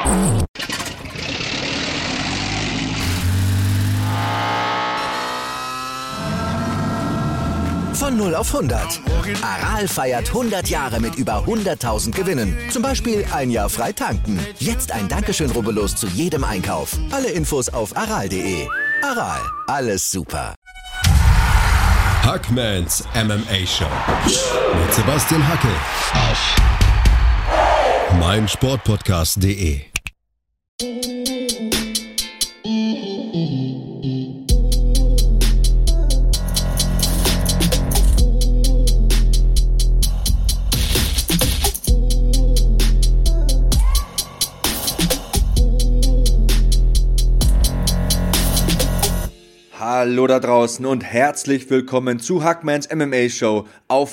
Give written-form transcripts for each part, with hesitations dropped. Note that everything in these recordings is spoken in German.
Von 0 auf 100. Aral feiert 100 Jahre mit über 100.000 Gewinnen. Zum Beispiel ein Jahr frei tanken. Jetzt ein Dankeschön, rubbellos zu jedem Einkauf. Alle Infos auf aral.de. Aral, alles super. Hackmans MMA Show mit Sebastian Hackel auf meinsportpodcast.de. Hallo da draußen und herzlich willkommen zu Hackmans MMA Show auf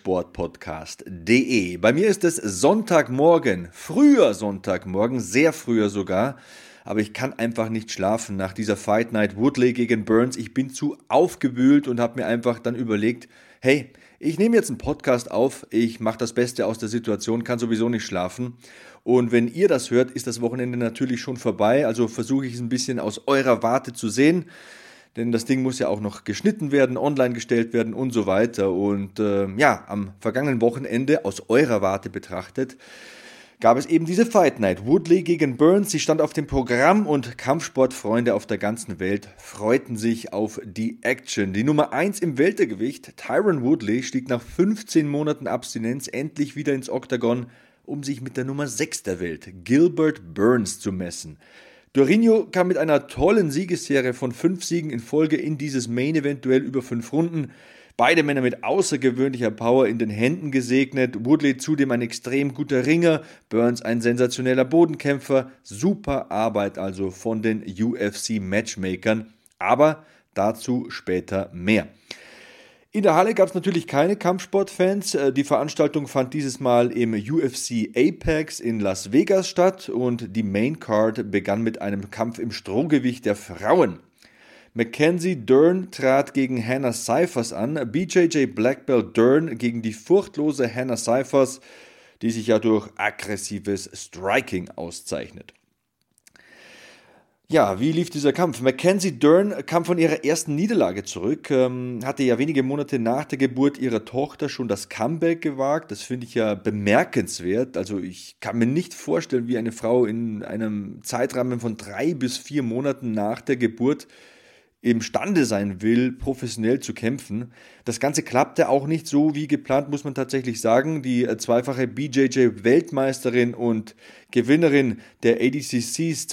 meinsportpodcast.de. Bei mir ist es Sonntagmorgen, früher Sonntagmorgen, sehr früher sogar, aber ich kann einfach nicht schlafen nach dieser Fight Night Woodley gegen Burns. Ich bin zu aufgewühlt und habe mir einfach dann überlegt, hey, ich nehme jetzt einen Podcast auf, ich mache das Beste aus der Situation, kann sowieso nicht schlafen. Und wenn ihr das hört, ist das Wochenende natürlich schon vorbei, also versuche ich es ein bisschen aus eurer Warte zu sehen. Denn das Ding muss ja auch noch geschnitten werden, online gestellt werden und so weiter. Und am vergangenen Wochenende, aus eurer Warte betrachtet, gab es eben diese Fight Night. Woodley gegen Burns, sie stand auf dem Programm und Kampfsportfreunde auf der ganzen Welt freuten sich auf die Action. Die Nummer 1 im Weltergewicht, Tyron Woodley, stieg nach 15 Monaten Abstinenz endlich wieder ins Oktagon, um sich mit der Nummer 6 der Welt, Gilbert Burns, zu messen. Durinho kam mit einer tollen Siegesserie von 5 Siegen in Folge in dieses Main-Event-Duell über 5 Runden. Beide Männer mit außergewöhnlicher Power in den Händen gesegnet. Woodley zudem ein extrem guter Ringer, Burns ein sensationeller Bodenkämpfer. Super Arbeit also von den UFC-Matchmakern. Aber dazu später mehr. In der Halle gab es natürlich keine Kampfsportfans. Die Veranstaltung fand dieses Mal im UFC Apex in Las Vegas statt und die Maincard begann mit einem Kampf im Strohgewicht der Frauen. Mackenzie Dern trat gegen Hannah Cifers an, BJJ Black Belt Dern gegen die furchtlose Hannah Cifers, die sich ja durch aggressives Striking auszeichnet. Ja, wie lief dieser Kampf? Mackenzie Dern kam von ihrer ersten Niederlage zurück, hatte ja wenige Monate nach der Geburt ihrer Tochter schon das Comeback gewagt. Das finde ich ja bemerkenswert. Also ich kann mir nicht vorstellen, wie eine Frau in einem Zeitrahmen von 3 bis 4 Monaten nach der Geburt imstande sein will, professionell zu kämpfen. Das Ganze klappte auch nicht so wie geplant, muss man tatsächlich sagen. Die zweifache BJJ-Weltmeisterin und Gewinnerin der ADCCs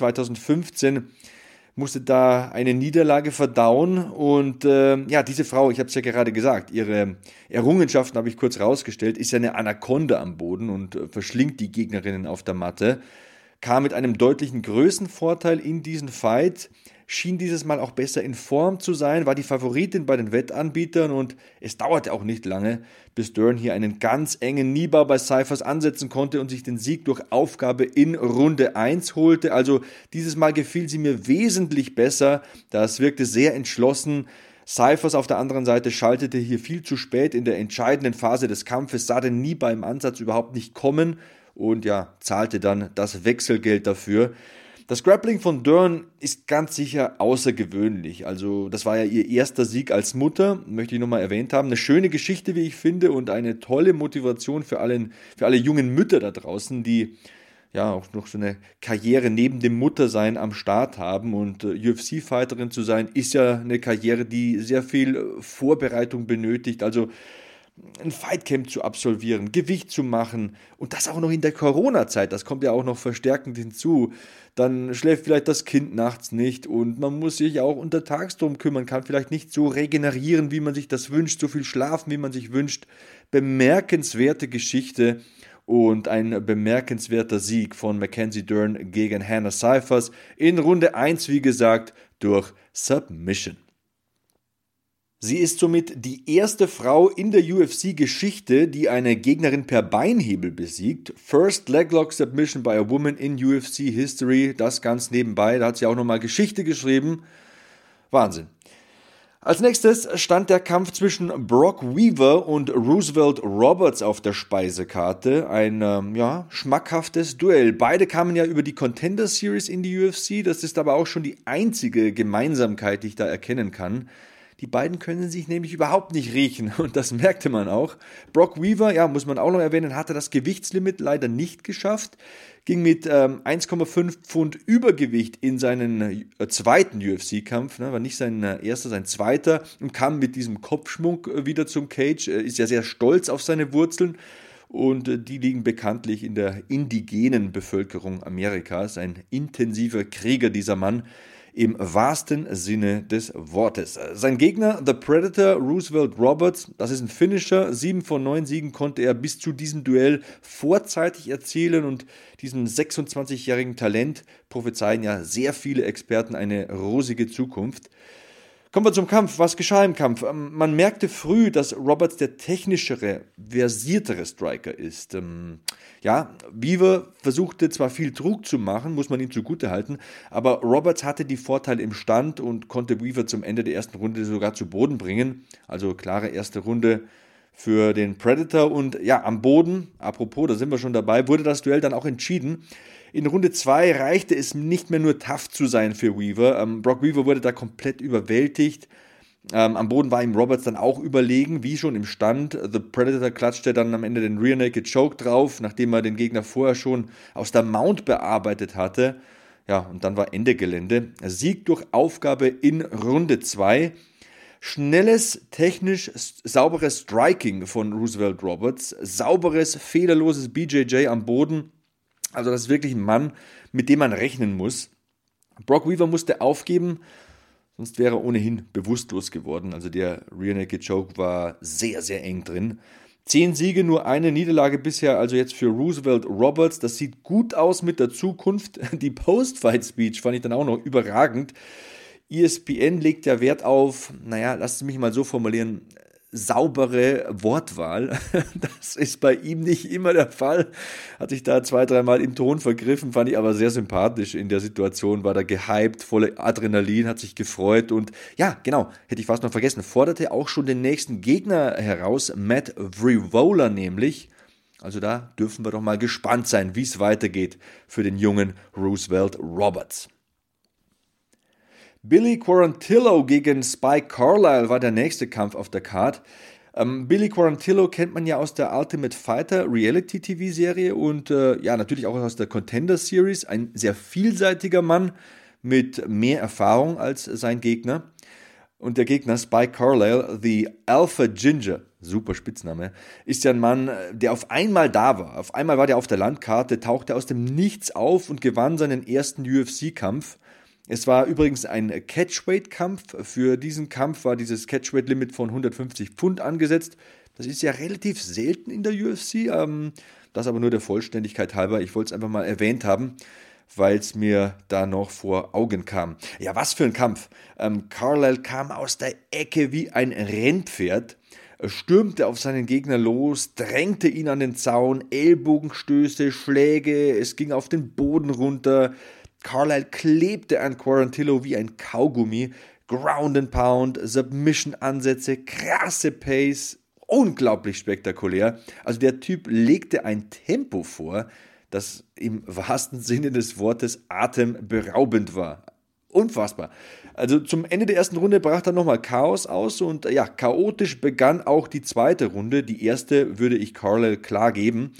2015 musste da eine Niederlage verdauen. Und diese Frau, ich habe es ja gerade gesagt, ihre Errungenschaften habe ich kurz rausgestellt, ist ja eine Anaconda am Boden und verschlingt die Gegnerinnen auf der Matte. Kam mit einem deutlichen Größenvorteil in diesen Fight, schien dieses Mal auch besser in Form zu sein, war die Favoritin bei den Wettanbietern und es dauerte auch nicht lange, bis Dern hier einen ganz engen Kniebau bei Cifers ansetzen konnte und sich den Sieg durch Aufgabe in Runde 1 holte. Also dieses Mal gefiel sie mir wesentlich besser, das wirkte sehr entschlossen. Cifers auf der anderen Seite schaltete hier viel zu spät in der entscheidenden Phase des Kampfes, sah den Kniebau im Ansatz überhaupt nicht kommen und zahlte dann das Wechselgeld dafür. Das Grappling von Dern ist ganz sicher außergewöhnlich. Also das war ja ihr erster Sieg als Mutter, möchte ich nochmal erwähnt haben. Eine schöne Geschichte, wie ich finde, und eine tolle Motivation für alle jungen Mütter da draußen, die ja auch noch so eine Karriere neben dem Muttersein am Start haben. Und UFC-Fighterin zu sein, ist ja eine Karriere, die sehr viel Vorbereitung benötigt. Also ein Fightcamp zu absolvieren, Gewicht zu machen und das auch noch in der Corona-Zeit, das kommt ja auch noch verstärkend hinzu. Dann schläft vielleicht das Kind nachts nicht und man muss sich ja auch untertags drum kümmern, kann vielleicht nicht so regenerieren, wie man sich das wünscht, so viel schlafen, wie man sich wünscht. Bemerkenswerte Geschichte und ein bemerkenswerter Sieg von Mackenzie Dern gegen Hannah Cifers in Runde 1, wie gesagt, durch Submission. Sie ist somit die erste Frau in der UFC-Geschichte, die eine Gegnerin per Beinhebel besiegt. First Leglock Submission by a Woman in UFC History, das ganz nebenbei. Da hat sie auch nochmal Geschichte geschrieben. Wahnsinn. Als nächstes stand der Kampf zwischen Brock Weaver und Roosevelt Roberts auf der Speisekarte. Ein schmackhaftes Duell. Beide kamen ja über die Contender Series in die UFC. Das ist aber auch schon die einzige Gemeinsamkeit, die ich da erkennen kann. Die beiden können sich nämlich überhaupt nicht riechen und das merkte man auch. Brock Weaver, muss man auch noch erwähnen, hatte das Gewichtslimit leider nicht geschafft, ging mit 1,5 Pfund Übergewicht in seinen zweiten UFC-Kampf, war nicht sein erster, sein zweiter, und kam mit diesem Kopfschmuck wieder zum Cage, ist ja sehr stolz auf seine Wurzeln. Und die liegen bekanntlich in der indigenen Bevölkerung Amerikas. Ein intensiver Krieger, dieser Mann, im wahrsten Sinne des Wortes. Sein Gegner, The Predator, Roosevelt Roberts, das ist ein Finisher. 7 von 9 Siegen konnte er bis zu diesem Duell vorzeitig erzielen und diesem 26-jährigen Talent prophezeien ja sehr viele Experten eine rosige Zukunft. Kommen wir zum Kampf. Was geschah im Kampf? Man merkte früh, dass Roberts der technischere, versiertere Striker ist. Weaver versuchte zwar viel Druck zu machen, muss man ihm zugutehalten, aber Roberts hatte die Vorteile im Stand und konnte Weaver zum Ende der ersten Runde sogar zu Boden bringen. Also klare erste Runde für den Predator und am Boden, apropos, da sind wir schon dabei, wurde das Duell dann auch entschieden. In Runde 2 reichte es nicht mehr nur tough zu sein für Weaver. Brock Weaver wurde da komplett überwältigt. Am Boden war ihm Roberts dann auch überlegen, wie schon im Stand. The Predator klatschte dann am Ende den Rear Naked Choke drauf, nachdem er den Gegner vorher schon aus der Mount bearbeitet hatte. Ja, und dann war Ende Gelände. Sieg durch Aufgabe in Runde 2. Schnelles, technisch sauberes Striking von Roosevelt Roberts. Sauberes, fehlerloses BJJ am Boden. Also das ist wirklich ein Mann, mit dem man rechnen muss. Brock Weaver musste aufgeben, sonst wäre er ohnehin bewusstlos geworden. Also der Rear Naked Choke war sehr, sehr eng drin. 10 Siege, nur eine Niederlage bisher, also jetzt für Roosevelt Roberts. Das sieht gut aus mit der Zukunft. Die Post-Fight-Speech fand ich dann auch noch überragend. ESPN legt ja Wert auf, lasst es mich mal so formulieren, saubere Wortwahl. Das ist bei ihm nicht immer der Fall. Hat sich da 2-3 Mal im Ton vergriffen, fand ich aber sehr sympathisch. In der Situation war er gehypt, voller Adrenalin, hat sich gefreut und hätte ich fast noch vergessen, forderte auch schon den nächsten Gegner heraus, Matt Frevola nämlich. Also da dürfen wir doch mal gespannt sein, wie es weitergeht für den jungen Roosevelt Roberts. Billy Quarantillo gegen Spike Carlyle war der nächste Kampf auf der Card. Billy Quarantillo kennt man ja aus der Ultimate Fighter Reality-TV-Serie und natürlich auch aus der Contender Series. Ein sehr vielseitiger Mann mit mehr Erfahrung als sein Gegner. Und der Gegner Spike Carlyle, The Alpha Ginger, super Spitzname, ist ja ein Mann, der auf einmal da war. Auf einmal war der auf der Landkarte, tauchte aus dem Nichts auf und gewann seinen ersten UFC-Kampf. Es war übrigens ein Catchweight-Kampf. Für diesen Kampf war dieses Catchweight-Limit von 150 Pfund angesetzt. Das ist ja relativ selten in der UFC. Das aber nur der Vollständigkeit halber. Ich wollte es einfach mal erwähnt haben, weil es mir da noch vor Augen kam. Ja, was für ein Kampf. Carlyle kam aus der Ecke wie ein Rennpferd, stürmte auf seinen Gegner los, drängte ihn an den Zaun, Ellbogenstöße, Schläge, es ging auf den Boden runter. Carlyle klebte an Quarantillo wie ein Kaugummi, Ground and Pound, Submission-Ansätze, krasse Pace, unglaublich spektakulär. Also der Typ legte ein Tempo vor, das im wahrsten Sinne des Wortes atemberaubend war. Unfassbar. Also zum Ende der ersten Runde brach dann nochmal Chaos aus und chaotisch begann auch die zweite Runde. Die erste würde ich Carlyle klar geben.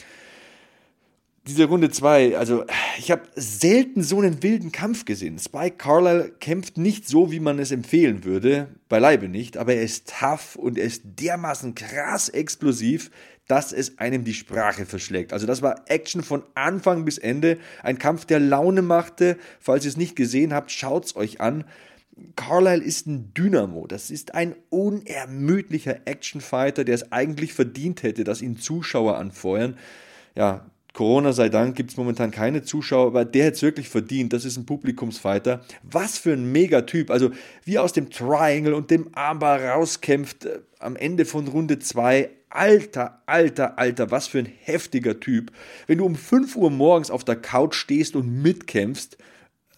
Diese Runde 2, also ich habe selten so einen wilden Kampf gesehen. Spike Carlyle kämpft nicht so, wie man es empfehlen würde, beileibe nicht, aber er ist tough und er ist dermaßen krass explosiv, dass es einem die Sprache verschlägt. Also das war Action von Anfang bis Ende, ein Kampf, der Laune machte. Falls ihr es nicht gesehen habt, schaut's euch an. Carlyle ist ein Dynamo, das ist ein unermüdlicher Actionfighter, der es eigentlich verdient hätte, dass ihn Zuschauer anfeuern. Ja, Corona sei Dank gibt es momentan keine Zuschauer, aber der hätte es wirklich verdient. Das ist ein Publikumsfighter. Was für ein Megatyp. Also wie er aus dem Triangle und dem Armbar rauskämpft am Ende von Runde 2. Alter, was für ein heftiger Typ. Wenn du um 5 Uhr morgens auf der Couch stehst und mitkämpfst,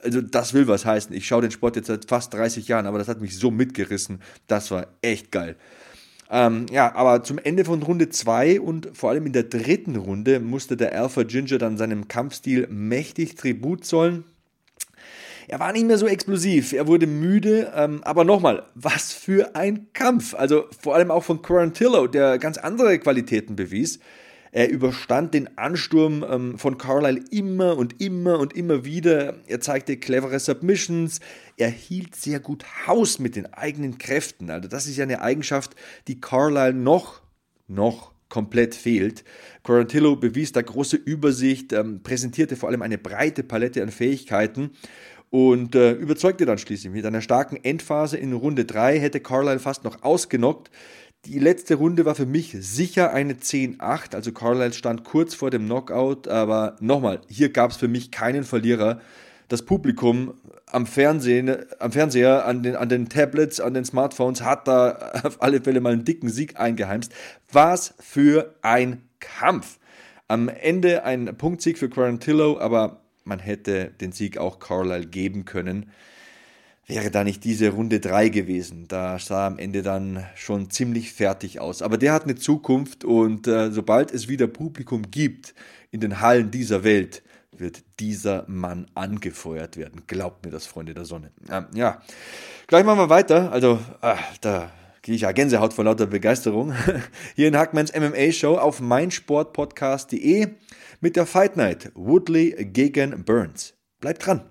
Also das will was heißen. Ich schaue den Sport jetzt seit fast 30 Jahren, aber das hat mich so mitgerissen. Das war echt geil. Aber zum Ende von Runde 2 und vor allem in der dritten Runde musste der Alpha Ginger dann seinem Kampfstil mächtig Tribut zollen. Er war nicht mehr so explosiv, er wurde müde, aber nochmal, was für ein Kampf. Also vor allem auch von Quarantillo, der ganz andere Qualitäten bewies. Er überstand den Ansturm von Carlyle immer und immer wieder. Er zeigte clevere Submissions. Er hielt sehr gut Haus mit den eigenen Kräften. Also das ist ja eine Eigenschaft, die Carlyle noch komplett fehlt. Quarantillo bewies da große Übersicht, präsentierte vor allem eine breite Palette an Fähigkeiten und überzeugte dann schließlich. Mit einer starken Endphase in Runde 3 hätte Carlyle fast noch ausgenockt. Die letzte Runde war für mich sicher eine 10-8, also Carlyle stand kurz vor dem Knockout, aber nochmal, hier gab es für mich keinen Verlierer. Das Publikum am Fernseher, an den Tablets, an den Smartphones hat da auf alle Fälle mal einen dicken Sieg eingeheimst. Was für ein Kampf! Am Ende ein Punktsieg für Quarantillo, aber man hätte den Sieg auch Carlyle geben können. Wäre da nicht diese Runde 3 gewesen. Da sah am Ende dann schon ziemlich fertig aus. Aber der hat eine Zukunft und sobald es wieder Publikum gibt in den Hallen dieser Welt, wird dieser Mann angefeuert werden. Glaubt mir das, Freunde der Sonne. Gleich machen wir weiter. Also, da kriege ich ja Gänsehaut vor lauter Begeisterung. Hier in Hackmans MMA-Show auf meinsportpodcast.de mit der Fight Night Woodley gegen Burns. Bleibt dran.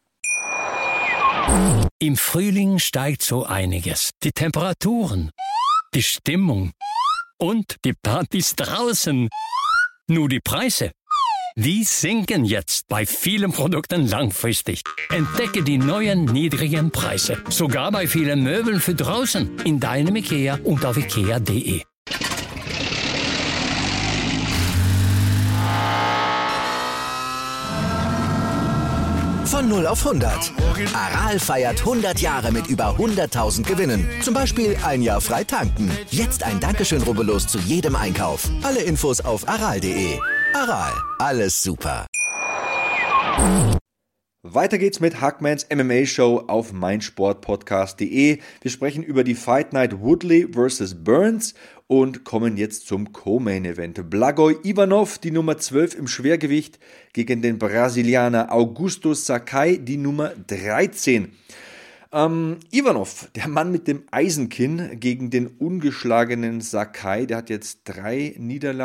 Im Frühling steigt so einiges. Die Temperaturen, die Stimmung und die Partys draußen. Nur die Preise, die sinken jetzt bei vielen Produkten langfristig. Entdecke die neuen niedrigen Preise. Sogar bei vielen Möbeln für draußen. In deinem IKEA und auf ikea.de. Von 0 auf 100. Aral feiert 100 Jahre mit über 100.000 Gewinnen. Zum Beispiel ein Jahr frei tanken. Jetzt ein Dankeschön, rubbellos zu jedem Einkauf. Alle Infos auf aral.de. Aral, alles super. Weiter geht's mit Hackmans MMA-Show auf meinsportpodcast.de. Wir sprechen über die Fight Night Woodley vs. Burns und kommen jetzt zum Co-Main-Event. Blagoy Ivanov, die Nummer 12 im Schwergewicht, gegen den Brasilianer Augusto Sakai, die Nummer 13. Ivanov, der Mann mit dem Eisenkinn, gegen den ungeschlagenen Sakai, der hat jetzt 3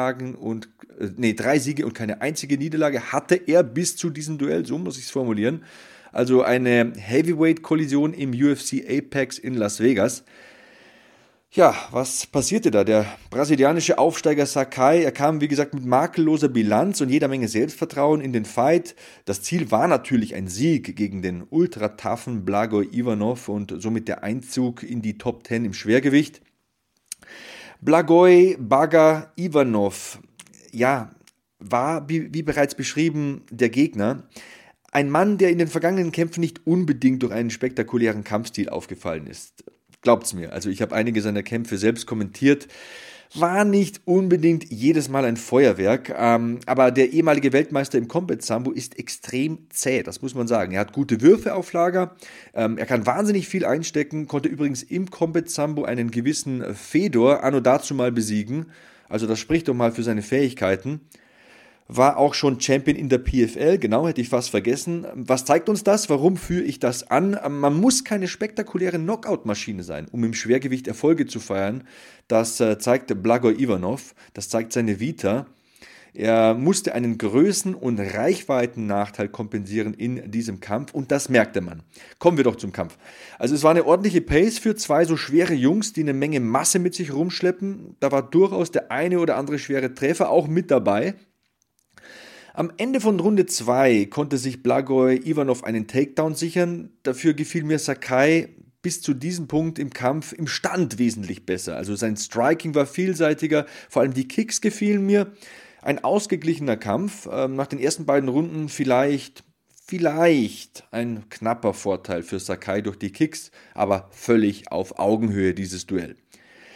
Siege und keine einzige Niederlage hatte er bis zu diesem Duell, so muss ich es formulieren. Also eine Heavyweight-Kollision im UFC Apex in Las Vegas. Ja, was passierte da? Der brasilianische Aufsteiger Sakai, er kam wie gesagt mit makelloser Bilanz und jeder Menge Selbstvertrauen in den Fight. Das Ziel war natürlich ein Sieg gegen den ultra-toughen Blagoy Ivanov und somit der Einzug in die Top 10 im Schwergewicht. Blagoy Baga Ivanov, ja, war, wie bereits beschrieben, der Gegner. Ein Mann, der in den vergangenen Kämpfen nicht unbedingt durch einen spektakulären Kampfstil aufgefallen ist. Glaubt's mir, also ich habe einige seiner Kämpfe selbst kommentiert, war nicht unbedingt jedes Mal ein Feuerwerk, aber der ehemalige Weltmeister im Combat Sambo ist extrem zäh, das muss man sagen. Er hat gute Würfe auf Lager, er kann wahnsinnig viel einstecken, konnte übrigens im Combat Sambo einen gewissen Fedor anno dazu mal besiegen, also das spricht doch mal für seine Fähigkeiten. War auch schon Champion in der PFL, genau, hätte ich fast vergessen. Was zeigt uns das? Warum führe ich das an? Man muss keine spektakuläre Knockout-Maschine sein, um im Schwergewicht Erfolge zu feiern. Das zeigt Blagoy Ivanov, das zeigt seine Vita. Er musste einen Größen- und Reichweitennachteil kompensieren in diesem Kampf und das merkte man. Kommen wir doch zum Kampf. Also es war eine ordentliche Pace für 2 so schwere Jungs, die eine Menge Masse mit sich rumschleppen. Da war durchaus der eine oder andere schwere Treffer auch mit dabei. Am Ende von Runde 2 konnte sich Blagoy Ivanov einen Takedown sichern. Dafür gefiel mir Sakai bis zu diesem Punkt im Kampf im Stand wesentlich besser. Also sein Striking war vielseitiger, vor allem die Kicks gefielen mir. Ein ausgeglichener Kampf. Nach den ersten beiden Runden vielleicht ein knapper Vorteil für Sakai durch die Kicks, aber völlig auf Augenhöhe dieses Duell.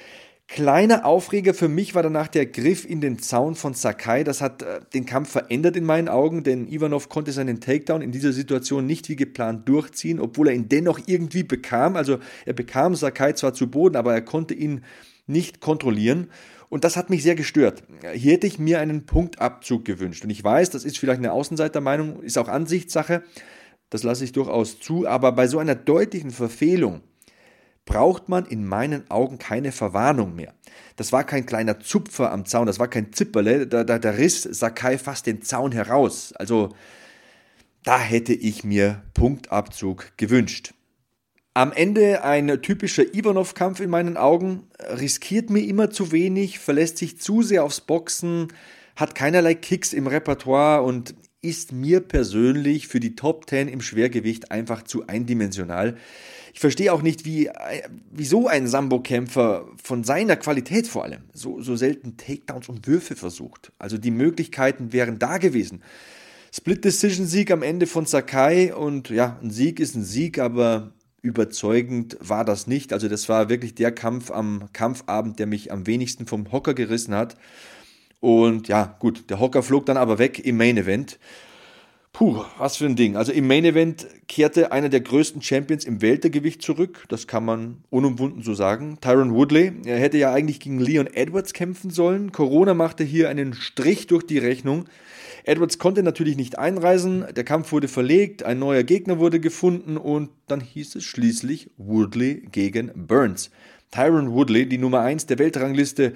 Kleiner Aufreger für mich war danach der Griff in den Zaun von Sakai. Das hat den Kampf verändert in meinen Augen, denn Ivanov konnte seinen Takedown in dieser Situation nicht wie geplant durchziehen, obwohl er ihn dennoch irgendwie bekam. Also er bekam Sakai zwar zu Boden, aber er konnte ihn nicht kontrollieren. Und das hat mich sehr gestört. Hier hätte ich mir einen Punktabzug gewünscht. Und ich weiß, das ist vielleicht eine Außenseitermeinung, ist auch Ansichtssache. Das lasse ich durchaus zu. Aber bei so einer deutlichen Verfehlung braucht man in meinen Augen keine Verwarnung mehr. Das war kein kleiner Zupfer am Zaun, das war kein Zipperle, da riss Sakai fast den Zaun heraus. Also da hätte ich mir Punktabzug gewünscht. Am Ende ein typischer Ivanov-Kampf in meinen Augen, riskiert mir immer zu wenig, verlässt sich zu sehr aufs Boxen, hat keinerlei Kicks im Repertoire und ist mir persönlich für die Top 10 im Schwergewicht einfach zu eindimensional. Ich verstehe auch nicht, wieso ein Sambo-Kämpfer von seiner Qualität vor allem so selten Takedowns und Würfe versucht. Also die Möglichkeiten wären da gewesen. Split-Decision-Sieg am Ende von Sakai und ja, ein Sieg ist ein Sieg, aber überzeugend war das nicht. Also das war wirklich der Kampf am Kampfabend, der mich am wenigsten vom Hocker gerissen hat. Und ja, gut, der Hocker flog dann aber weg im Main Event. Puh, was für ein Ding. Also im Main Event kehrte einer der größten Champions im Weltergewicht zurück. Das kann man unumwunden so sagen. Tyron Woodley, er hätte ja eigentlich gegen Leon Edwards kämpfen sollen. Corona machte hier einen Strich durch die Rechnung. Edwards konnte natürlich nicht einreisen. Der Kampf wurde verlegt, ein neuer Gegner wurde gefunden und dann hieß es schließlich Woodley gegen Burns. Tyron Woodley, die Nummer 1 der Weltrangliste,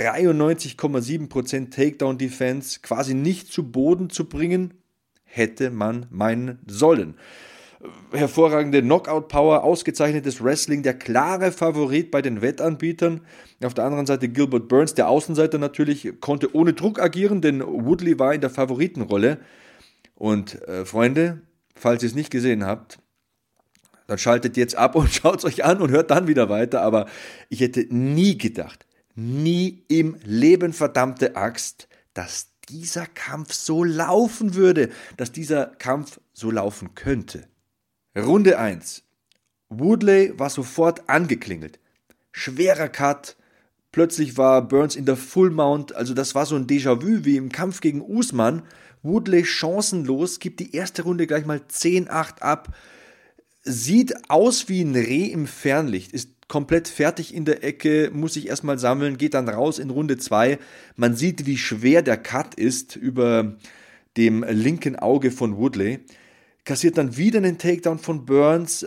93,7% Takedown-Defense, quasi nicht zu Boden zu bringen, hätte man meinen sollen. Hervorragende Knockout-Power, ausgezeichnetes Wrestling, der klare Favorit bei den Wettanbietern. Auf der anderen Seite Gilbert Burns, der Außenseiter natürlich, konnte ohne Druck agieren, denn Woodley war in der Favoritenrolle. Und Freunde, falls ihr es nicht gesehen habt, dann schaltet jetzt ab und schaut es euch an und hört dann wieder weiter. Aber ich hätte nie gedacht, nie im Leben, verdammte Axt, dass dieser Kampf so laufen würde, dass dieser Kampf so laufen könnte. Runde 1. Woodley war sofort angeklingelt. Schwerer Cut. Plötzlich war Burns in der Full Mount. Also das war so ein Déjà-vu wie im Kampf gegen Usman. Woodley chancenlos, gibt die erste Runde gleich mal 10-8 ab. Sieht aus wie ein Reh im Fernlicht, ist komplett fertig in der Ecke, muss sich erstmal sammeln, geht dann raus in Runde 2. Man sieht, wie schwer der Cut ist über dem linken Auge von Woodley. Kassiert dann wieder einen Takedown von Burns.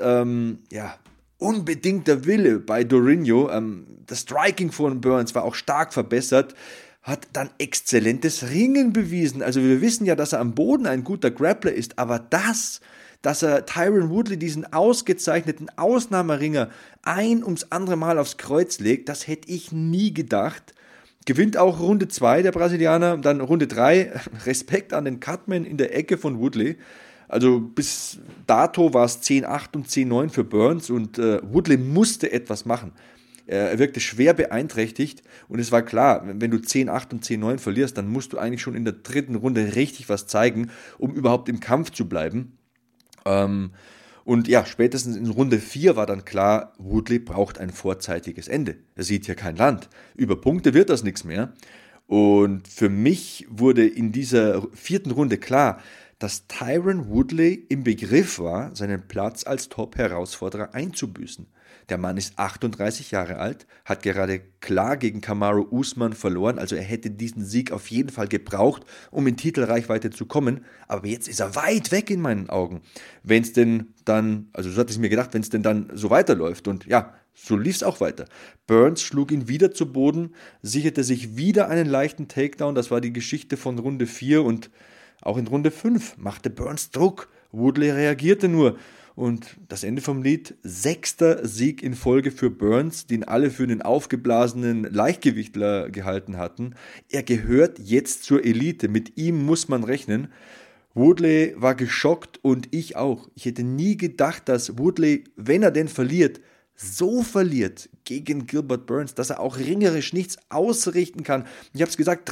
Unbedingter Wille bei Durinho. Das Striking von Burns war auch stark verbessert. Hat dann exzellentes Ringen bewiesen. Also wir wissen ja, dass er am Boden ein guter Grappler ist, aber dass er Tyron Woodley, diesen ausgezeichneten Ausnahmeringer, ein ums andere Mal aufs Kreuz legt, das hätte ich nie gedacht. Gewinnt auch Runde 2 der Brasilianer, dann Runde 3, Respekt an den Cutman in der Ecke von Woodley. Also bis dato war es 10-8 und 10-9 für Burns und Woodley musste etwas machen. Er wirkte schwer beeinträchtigt und es war klar, wenn du 10-8 und 10-9 verlierst, dann musst du eigentlich schon in der dritten Runde richtig was zeigen, um überhaupt im Kampf zu bleiben. Und ja, spätestens in Runde 4 war dann klar, Woodley braucht ein vorzeitiges Ende. Er sieht hier kein Land. Über Punkte wird das nichts mehr. Und für mich wurde in dieser 4. Runde klar, dass Tyron Woodley im Begriff war, seinen Platz als Top-Herausforderer einzubüßen. Der Mann ist 38 Jahre alt, hat gerade klar gegen Kamaru Usman verloren, also er hätte diesen Sieg auf jeden Fall gebraucht, um in Titelreichweite zu kommen, aber jetzt ist er weit weg in meinen Augen. Wenn es denn dann, also so hatte ich mir gedacht, wenn es denn dann so weiterläuft und ja, so lief es auch weiter. Burns schlug ihn wieder zu Boden, sicherte sich wieder einen leichten Takedown, das war die Geschichte von Runde 4 und auch in Runde 5 machte Burns Druck, Woodley reagierte nur. Und das Ende vom Lied, 6. Sieg in Folge für Burns, den alle für einen aufgeblasenen Leichtgewichtler gehalten hatten. Er gehört jetzt zur Elite, mit ihm muss man rechnen. Woodley war geschockt und ich auch. Ich hätte nie gedacht, dass Woodley, wenn er denn verliert, so verliert gegen Gilbert Burns, dass er auch ringerisch nichts ausrichten kann. Ich habe es gesagt,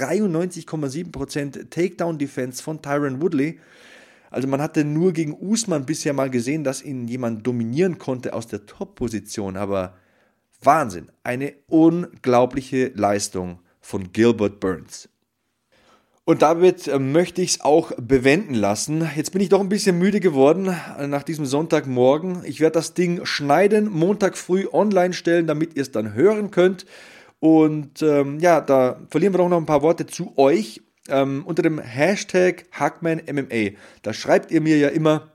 93,7% Takedown-Defense von Tyron Woodley. Also man hatte nur gegen Usman bisher mal gesehen, dass ihn jemand dominieren konnte aus der Top-Position, aber Wahnsinn, eine unglaubliche Leistung von Gilbert Burns. Und damit möchte ich es auch bewenden lassen. Jetzt bin ich doch ein bisschen müde geworden nach diesem Sonntagmorgen. Ich werde das Ding schneiden, Montag früh online stellen, damit ihr es dann hören könnt. Und da verlieren wir doch noch ein paar Worte zu euch. Unter dem Hashtag HackmanMMA. Da schreibt ihr mir ja immer,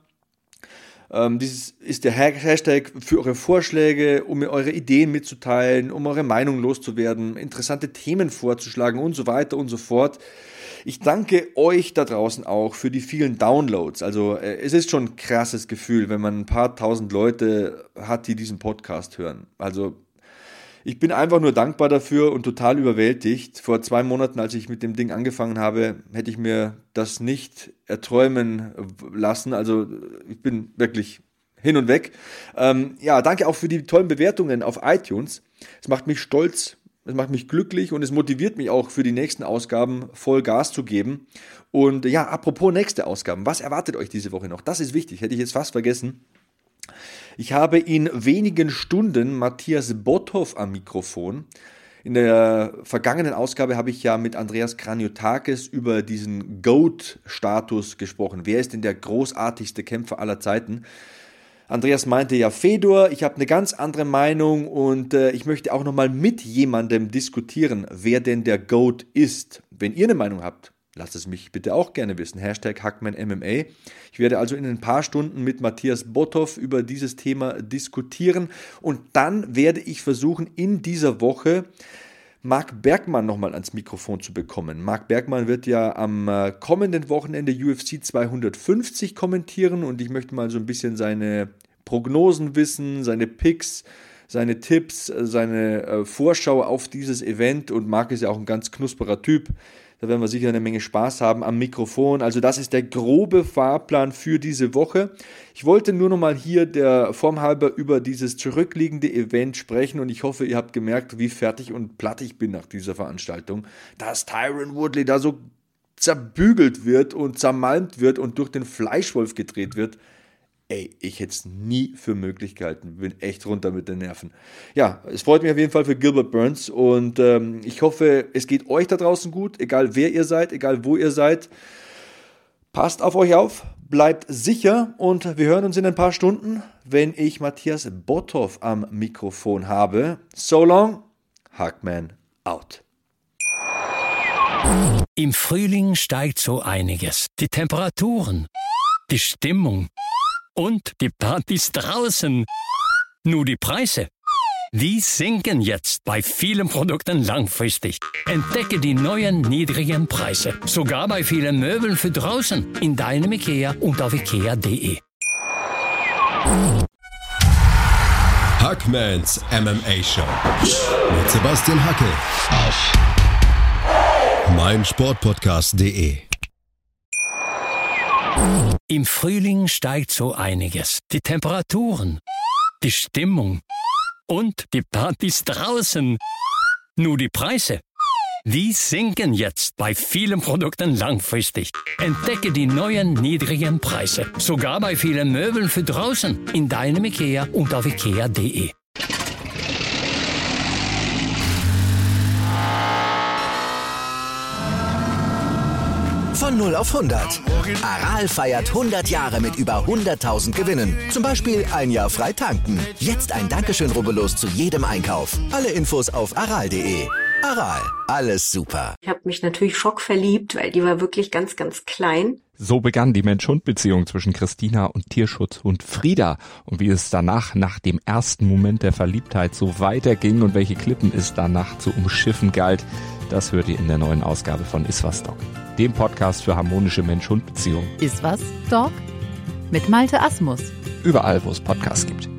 dieses ist der Hashtag für eure Vorschläge, um mir eure Ideen mitzuteilen, um eure Meinung loszuwerden, interessante Themen vorzuschlagen und so weiter und so fort. Ich danke euch da draußen auch für die vielen Downloads. Also es ist schon ein krasses Gefühl, wenn man ein paar tausend Leute hat, die diesen Podcast hören. Also ich bin einfach nur dankbar dafür und total überwältigt. Vor 2 Monaten, als ich mit dem Ding angefangen habe, hätte ich mir das nicht erträumen lassen. Also ich bin wirklich hin und weg. Danke auch für die tollen Bewertungen auf iTunes. Es macht mich stolz, es macht mich glücklich und es motiviert mich auch für die nächsten Ausgaben voll Gas zu geben. Und apropos nächste Ausgaben, was erwartet euch diese Woche noch? Das ist wichtig, hätte ich jetzt fast vergessen. Ich habe in wenigen Stunden Matthias Bothoff am Mikrofon. In der vergangenen Ausgabe habe ich ja mit Andreas Kranjotakis über diesen GOAT-Status gesprochen. Wer ist denn der großartigste Kämpfer aller Zeiten? Andreas meinte ja Fedor, ich habe eine ganz andere Meinung und ich möchte auch nochmal mit jemandem diskutieren, wer denn der GOAT ist. Wenn ihr eine Meinung habt, lasst es mich bitte auch gerne wissen. Hashtag HackmanMMA. Ich werde also in ein paar Stunden mit Matthias Bothoff über dieses Thema diskutieren und dann werde ich versuchen, in dieser Woche Marc Bergmann nochmal ans Mikrofon zu bekommen. Marc Bergmann wird ja am kommenden Wochenende UFC 250 kommentieren und ich möchte mal so ein bisschen seine Prognosen wissen, seine Picks, seine Tipps, seine Vorschau auf dieses Event und Marc ist ja auch ein ganz knusperer Typ. Da werden wir sicher eine Menge Spaß haben am Mikrofon. Also das ist der grobe Fahrplan für diese Woche. Ich wollte nur noch mal hier der Form halber über dieses zurückliegende Event sprechen und ich hoffe, ihr habt gemerkt, wie fertig und platt ich bin nach dieser Veranstaltung. Dass Tyron Woodley da so zerbügelt wird und zermalmt wird und durch den Fleischwolf gedreht wird. Ey, ich hätte es nie für möglich gehalten. Bin echt runter mit den Nerven. Ja, es freut mich auf jeden Fall für Gilbert Burns und ich hoffe, es geht euch da draußen gut, egal wer ihr seid, egal wo ihr seid. Passt auf euch auf, bleibt sicher und wir hören uns in ein paar Stunden, wenn ich Matthias Bothoff am Mikrofon habe. So long, Hackman out. Im Frühling steigt so einiges. Die Temperaturen, die Stimmung und die Partys draußen. Nur die Preise, die sinken jetzt bei vielen Produkten langfristig. Entdecke die neuen niedrigen Preise. Sogar bei vielen Möbeln für draußen. In deinem IKEA und auf IKEA.de. Hackmans MMA Show mit Sebastian Hacke auf meinsportpodcast.de. Im Frühling steigt so einiges. Die Temperaturen, die Stimmung und die Partys draußen. Nur die Preise, die sinken jetzt bei vielen Produkten langfristig. Entdecke die neuen niedrigen Preise. Sogar bei vielen Möbeln für draußen. In deinem IKEA und auf IKEA.de. Von 0 auf 100. Aral feiert 100 Jahre mit über 100.000 Gewinnen. Zum Beispiel ein Jahr frei tanken. Jetzt ein Dankeschön, rubbellos zu jedem Einkauf. Alle Infos auf aral.de. Aral, alles super. Ich habe mich natürlich schockverliebt, weil die war wirklich ganz, ganz klein. So begann die Mensch-Hund-Beziehung zwischen Christina und Tierschutzhund Frieda. Und wie es danach, nach dem ersten Moment der Verliebtheit, so weiterging und welche Klippen es danach zu umschiffen galt, das hört ihr in der neuen Ausgabe von Iswas Dog, dem Podcast für harmonische Mensch-Hund-Beziehungen. Iswas Dog? Mit Malte Asmus. Überall, wo es Podcasts gibt.